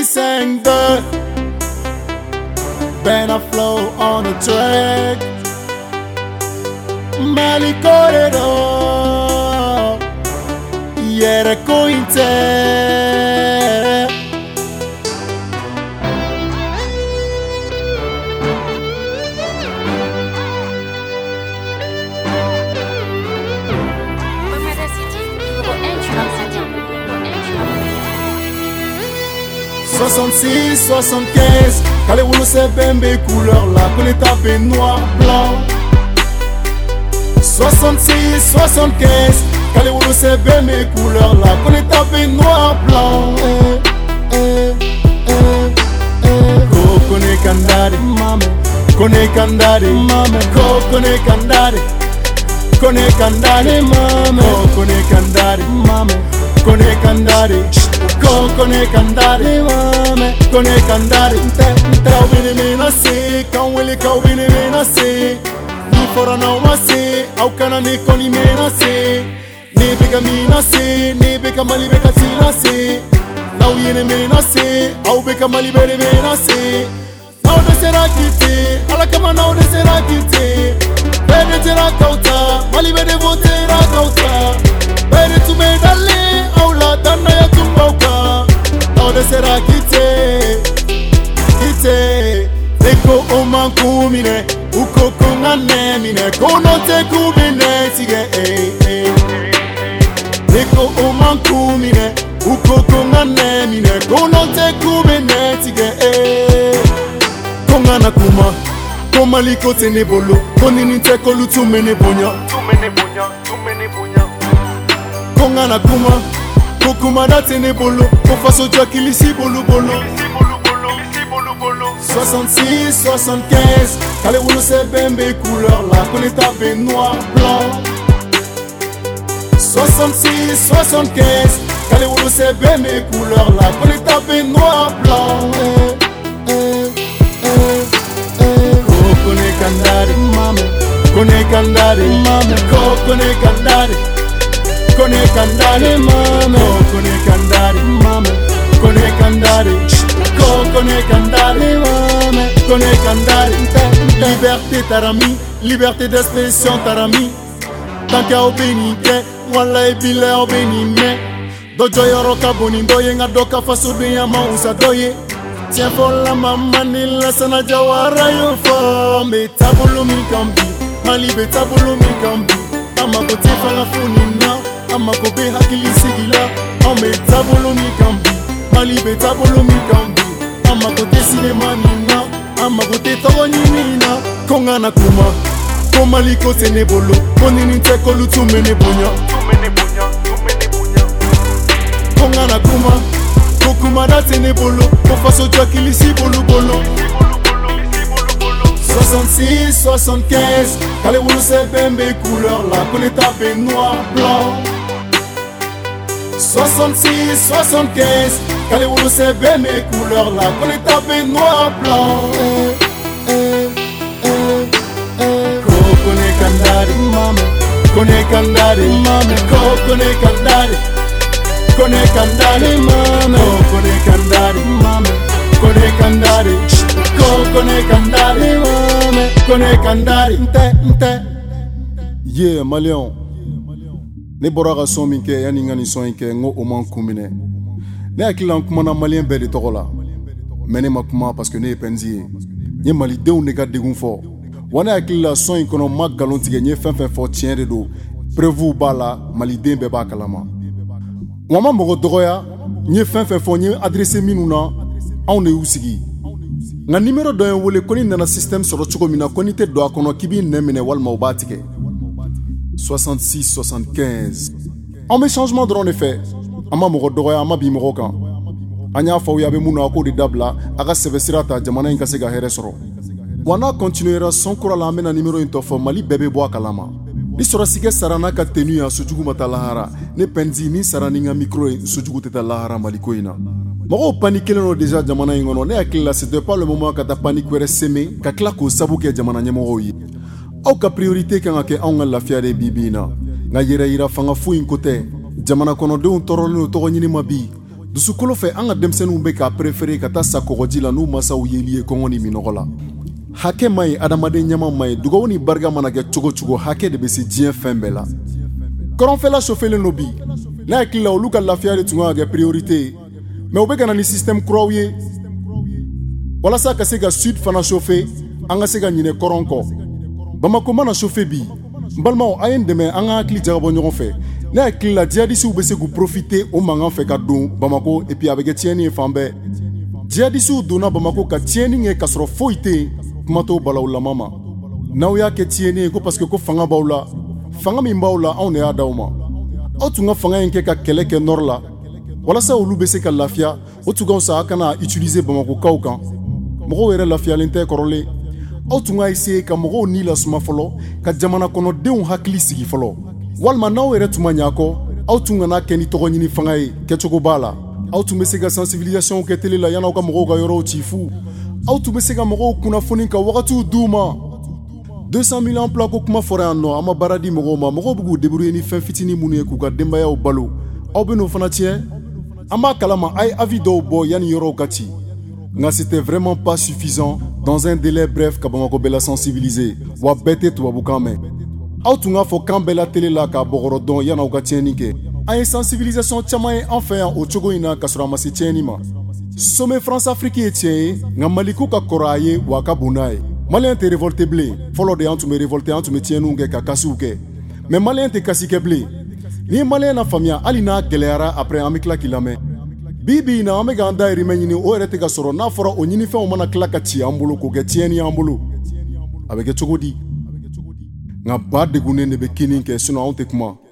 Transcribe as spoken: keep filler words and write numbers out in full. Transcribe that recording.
cinq deux. Ben a flow on the track. Mali corridor. Yere cointe. soixante-six, soixante-quinze, Kale Wulu c'est bembe couleur là, qu'on est tapé noir, blanc. soixante-six, soixante-quinze, Kale Wulu c'est bembe couleur là, qu'on est tapé noir, blanc. Eh, eh, eh, eh. Ko kone kandari, mame. Kone kandari, mame. Ko kone kandari. Kone kandari, mame. Ko kone kandari, mame. Kone kandari. Kone kandari, mame. Kone kandari. Kau bini mina si, kau wili kau bini mina si. Ni fora na wasi, au kana ni koni mina si. Ni bika mina si, ni bika mali bika sila si. Now yini mina si, au bika mali bere mina si. Now de sera kiti, ala kama now de sera kiti. Bere tera kauta, mali bere vote ra kauta. Bere tu me dali, au la dana ya tumbauka. Now de sera kiti, kiti. Eko oman kumine, uko kongane mine. Kono te kumine tige, eh, eh. Eko oman kumine, uko kongane mine. Kono te kumine tige, eh. Kongana kuma, komali kote ne bolo. Konini te kolu tumene bonya. Tumene bonya, tumene bonya. Kongana kuma, kokuma date ne bolo. Kofaso jwa kilisi bolo bolo. Lisi bolo bolo, lisi bolo bolo. soixante-six, soixante-quinze, Kale Wulu c'est bembe couleur là, qu'on est tapé noir, blanc. soixante-six, soixante-quinze, Kale Wulu c'est bembe couleur là, qu'on est tapé noir, blanc. Eh, eh, eh, eh. Ko kone kandari, mame. Kone kandari, mame. Ko kone kandari. Kone kandari, mame. Ko kone kandari, mame. Kone kandari. Ko kone kandari, mame. Kone kandari. Liberté tarami, liberté d'expression tarami. Tant qu'il y a au bénité, wala e bile au bénime. Dojo yoro kaboni doye nga doka faso de yama usa doye. Tiens for la mama ni la sana jawara yo fo. Me tabulu mi kambi, mali be tabulu mi kambi. Ama ko te fanga funina, ama ko be hakili sigila. O me tabulu mi kambi, mali be tabulu mi kambi. Ama ko te sinema nina, ama ko te togo nina. Kongana kuma, komali ko te ne bolo. Konini te kolu tumene bonya. Tumene bonya, tumene bonya. Kongana kuma, kokuma date ne bolo. Kofaso jwa kilisi bolo bolo. Lisi bolo bolo, lisi bolo bolo. soixante-six, soixante-quinze, Kale Wulu c'est bembe couleur là, qu'on est tapé noir, blanc. soixante-six, soixante-quinze, Kale Wulu c'est bembe couleur là, qu'on est tapé noir, blanc. Eh, eh, eh, eh. Ko kone kandari, mame. Kone kandari, mame. Ko kone kandari. Kone kandari, mame. Ko kone kandari, mame. Kone kandari. Ko kone kandari, mame. Kone kandari. Nte, nte. Yeah, Malion. Ne bɔra ka sɔn min kɛ yanni n ka nin sɔn in kɛ n ko o man kun minɛ. Ne hakili la n kumana maliyɛn bɛɛ de tɔgɔ la, mais ne ma kuma parce que ne ye pɛnzi ye. N ye malidenw de ka degun fɔ, wa ne hakili la sɔn in kɔnɔ n ma nkalon tigɛ, n ye fɛn fɛn fɔ tiɲɛ de don. Preuve b'a la, maliden bɛɛ b'a kalama. Wa n ma mɔgɔ dɔgɔya, n ye fɛn fɛn fɔ, n ye adressé minnu na, anw de y'u sigi. Nka numéro dɔ ye n wele ko ni nana système sɔrɔ cogo min na, ko n'i tɛ don a kɔnɔ k'i b'i nɛ minɛ walima u b'a tigɛ. soixante-six, soixante-quinze. An bɛ changement dɔrɔn de fɛ. An ma mɔgɔ dɔgɔya, an ma bi mɔgɔ kan. An y'a fɔ aw ye a bɛ mun na a k'o de dabila, a ka sɛbɛ sira ta jamana in ka se ka hɛrɛ sɔrɔ. Wa n'a continuera sɔn kura la an bɛna numéro in tɔ fɔ, Mali bɛɛ bɛ bɔ a kalama. Ni sɔrɔsikɛ sara n'a ka tenue yan, sojugu ma taa lahara. Ne pɛnzi ni sara ni n ka micro ye, sojugu tɛ taa lahara Mali ko in na. Mɔgɔw paniquelen don déjà jamana in kɔnɔ. Ne hakili la c'était pas le moment ka taa panique wɛrɛ semer, ka tila k'o sabu kɛ jamana ɲɛmɔgɔw ye. Aw ka priorité kan ka kɛ anw ka lafiya de bi bi in na. Nka yɛrɛ yira fanga foyi in ko tɛ. Jamana kɔnɔdenw tɔɔrɔlen don tɔgɔ ɲini ma bi. dusukolo fɛ an ka denmisɛnninw bɛ k'a préféré ka taa sa kɔgɔji la n'u masaw yeli ye kɔngɔ ni minɔgɔ la. Hakɛ ma ɲi adamaden ɲɛma ma ɲi dugawu ni barika mana kɛ cogo cogo hakɛ de bɛ se diɲɛ fɛn bɛɛ la. Kɔrɔnfɛla chauffelen do bi n'a hakili la olu ka lafiya de tun ka kɛ priorité ye mais u bɛ ka na ni système kuraw ye walasa ka se ka sud fana chauffer an ka se ka ɲinɛ kɔrɔn kɔ. Bamako mana chauffer bi n balimaw a ye n dɛmɛ an ka hakili jagabɔ ɲɔgɔn fɛ. Ne hakili la djihadistes bɛ se k'u profiter o mankan fɛ ka don Bamako et puis a bɛ kɛ tiɲɛni ye fan bɛɛ. Djihadistes donna Bamako ka tiɲɛni kɛ ka sɔrɔ foyi tɛ yen kuma t'o balawu lama ma. N'aw y'a kɛ tiɲɛni ye ko parce que ko fanga b'aw la fanga min b'aw la anw de y'a d'aw ma. Aw tun ka fanga in kɛ ka kɛlɛ kɛ nord la walasa olu bɛ se ka lafiya o tun ka fisa a kana utiliser Bamakokaw kan. Mɔgɔw yɛrɛ lafiyalen tɛ kɔrɔlen. Aw tun ka essayer ka mɔgɔw ni lasuma fɔlɔ ka jamana kɔnɔdenw hakili sigi fɔlɔ. Walima n'aw yɛrɛ tun ma ɲɛ a kɔ aw tun kana kɛ ni tɔgɔ ɲini fanga ye kɛcogo b'a la. Aw tun bɛ se ka sensibilisation kɛ télé la yan'aw ka mɔgɔw ka yɔrɔw ci fu. Aw tun bɛ se ka mɔgɔw kunnafoni ka wagatiw d'u ma. deux cent mille emplois ko kuma fɔra yan nɔ an ma baara di mɔgɔw ma mɔgɔw bɛ k'u débrouiller ni fɛn fitinin minnu ye k'u ka denbayaw balo. Aw bɛ n'o fana tiɲɛ. An b'a kalama a ye avis dɔw bɔ yanni yɔrɔw ka ci. Nka c'était vraiment pas suffisant dans un délai bref ka Bamako bɛɛ la sensibiliser wa bɛɛ tɛ tubabukan mɛn. Aw tun k'a fɔ kan bɛɛ la télé la k'a bɔgɔrɔ dɔn yan'aw ka tiɲɛni kɛ. An ye sensibilisation caman ye an fɛ yan o cogo in na ka sɔrɔ a ma se tiɲɛni ma. Sommet France Afrique ye tiɲɛ ye nka Maliko ka kɔrɔ a ye wa a ka bon n'a ye. Maliyɛn tɛ révolté bilen fɔlɔ de an tun bɛ révolté an tun bɛ tiɲɛniw kɛ ka kasiw kɛ mais Maliyɛn tɛ kasi kɛ bilen. N'i ye Maliyɛn lafaamuya hali n'a gɛlɛyara après an bɛ tila k'i lamɛn. Bi bi in na an bɛ k'an dahirimɛ ɲini o yɛrɛ tɛ ka sɔrɔ n'a fɔra o ɲinifɛnw mana tila ka ci an bolo k'o kɛ tiɲɛni y'an bolo. A bɛ kɛ cogo di? Nka ba degunnen de bɛ kini kɛ sinon anw tɛ kuma.